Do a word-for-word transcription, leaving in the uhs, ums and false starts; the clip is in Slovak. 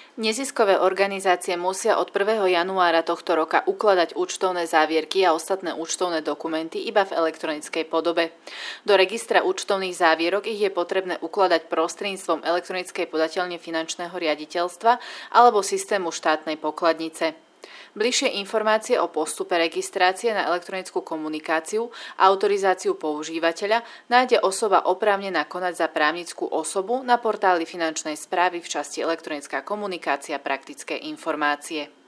Neziskové organizácie musia od prvého januára tohto roka ukladať účtovné závierky a ostatné účtovné dokumenty iba v elektronickej podobe. Do registra účtovných závierok ich je potrebné ukladať prostredníctvom elektronickej podateľne finančného riaditeľstva alebo systému štátnej pokladnice. Bližšie informácie o postupe registrácie na elektronickú komunikáciu a autorizáciu používateľa nájde osoba oprávnená konať za právnickú osobu na portáli finančnej správy v časti elektronická komunikácia praktické informácie.